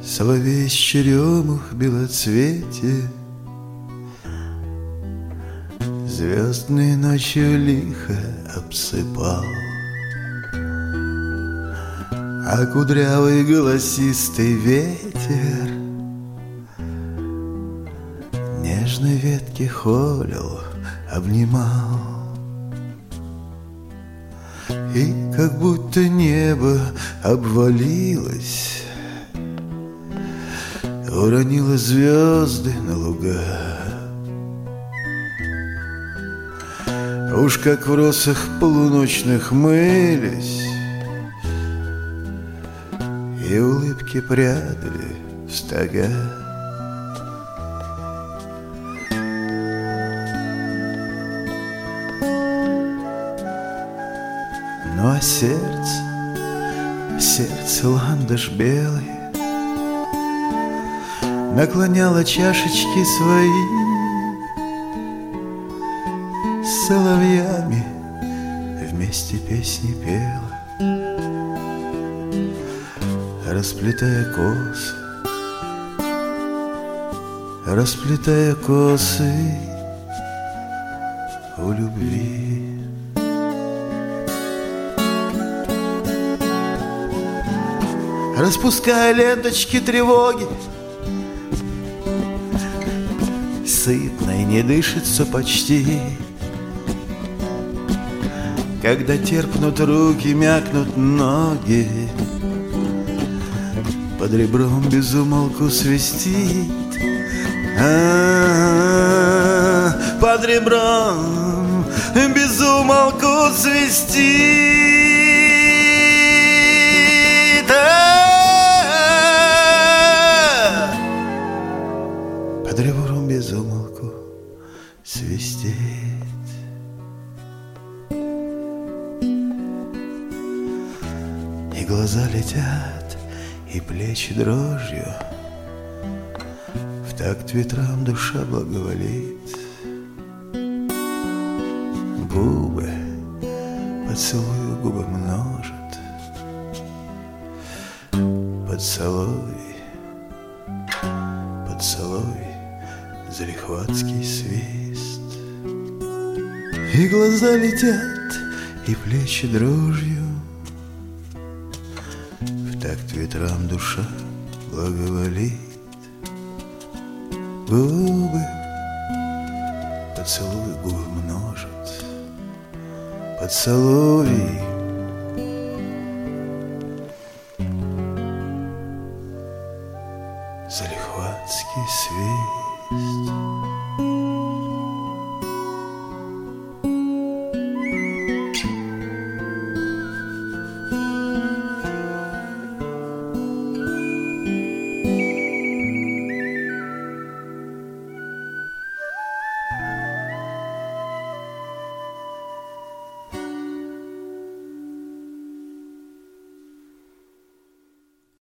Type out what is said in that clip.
Соловей с черемух белоцветие звездной ночью лихо обсыпал, а кудрявый голосистый ветер нежной ветки холил, обнимал. И как будто небо обвалилось, уронило звезды на луга. Уж как в росах полуночных мылись, и улыбки прятали в стога. Ну а сердце ландыш белый наклоняло чашечки свои, с соловьями вместе песни пела, расплетая косы у любви. Распуская ленточки тревоги, сытно и не дышится почти, когда терпнут руки, мякнут ноги, под ребром без умолку свистит, под ребром без умолку свистит. Под ребром без умолку свистит. И глаза летят, и плечи дрожью, в такт ветрам душа благоволит. Губы поцелую губы множат, поцелуй, залихватский свист. И глаза летят, и плечи дрожью, в такт ветрам душа благоволит. Губы поцелуй губы множат, поцелуй, залихватский свист.